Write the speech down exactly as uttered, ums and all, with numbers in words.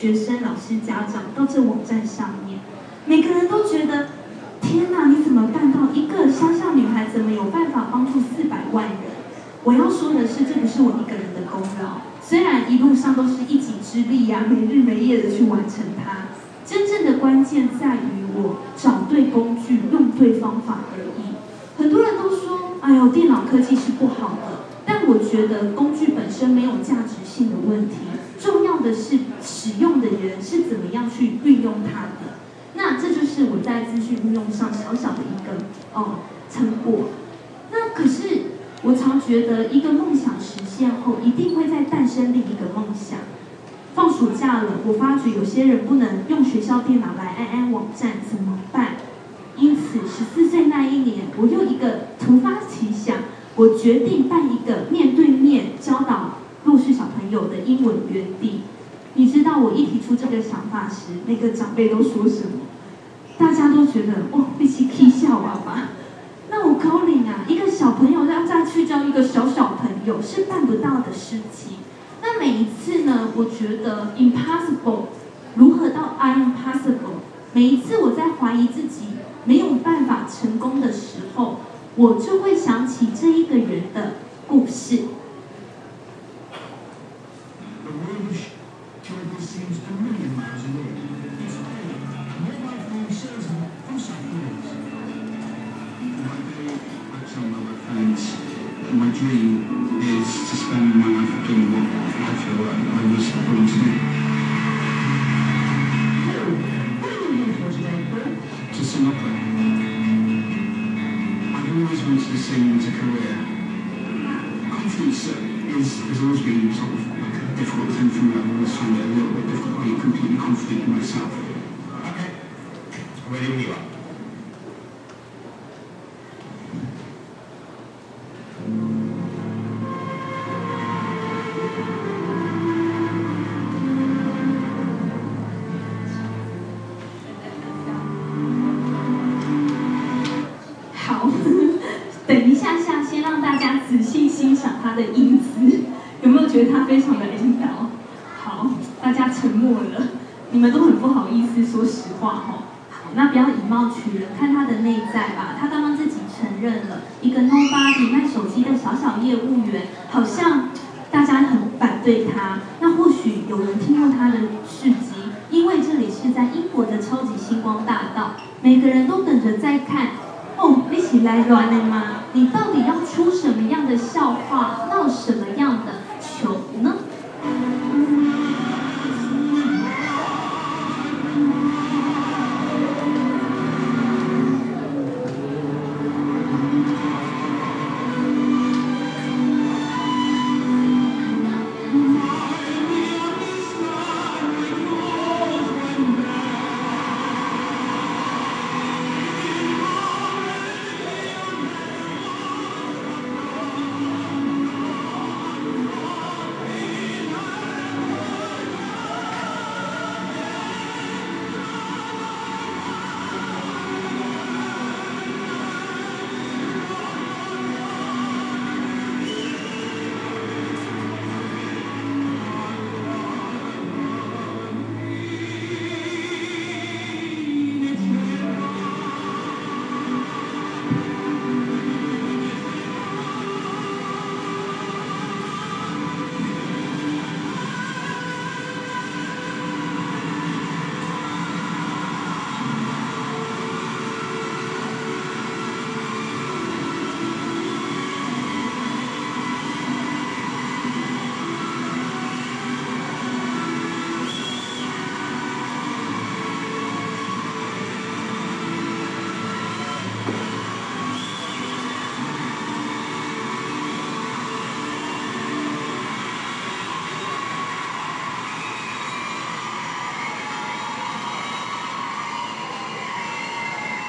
学生、老师、家长到这网站上面，每个人都觉得，天哪，你怎么办到？一个乡下女孩怎么有办法帮助四百万人？我要说的是，这不是我一个人的功劳，虽然一路上都是一己之力呀、啊，没日没夜的去完成它。真正的关键在于我找对工具，用对方法而已。很多人都说，哎呦，电脑科技是不好的，但我觉得工具本身没有价值性的问题，重要的是使用的人是怎么样去运用它的。那这就是我在资讯运用上小小的一个哦成果。那可是我常觉得，一个梦想实现后，一定会再诞生另一个梦想。放暑假了，我发觉有些人不能用学校电脑来安安网站，怎么办？因此，十四岁那一年，我又一个突发奇想，我决定办一个面对面教导弱势小朋友的英文园地。你知道我一提出这个想法时，那个长辈都说什么？大家都觉得哦，必须气笑娃娃。那我高龄啊，一个小朋友要再去教一个小小朋友是办不到的事情。那每一次呢，我觉得 impossible 如何到 I am possible， 每一次我在怀疑自己没有办法成功的时候，我就会想起这一个人的故事。 My dream is to spend my life doing what I feel like I was born to do. What are you here for today, Bert? To sing opera. I've always wanted to sing as a career. Confidence is, has always been sort of like a difficult thing for me. I've always found it a little bit difficult being completely confident in myself. Okay. Ready when you are. 仔细欣赏他的英姿，有没有觉得他非常的引导？好，大家沉默了，你们都很不好意思说实话哈。好，那不要以貌取人，看他的内在吧。他刚刚自己承认了，一个 nobody 卖手机的小小业务员，好像大家很反对他。那或许有人听过他的事迹，因为这里是在英国的超级星光大道，每个人都等着在看。哦，你是来乱的吗？你到底要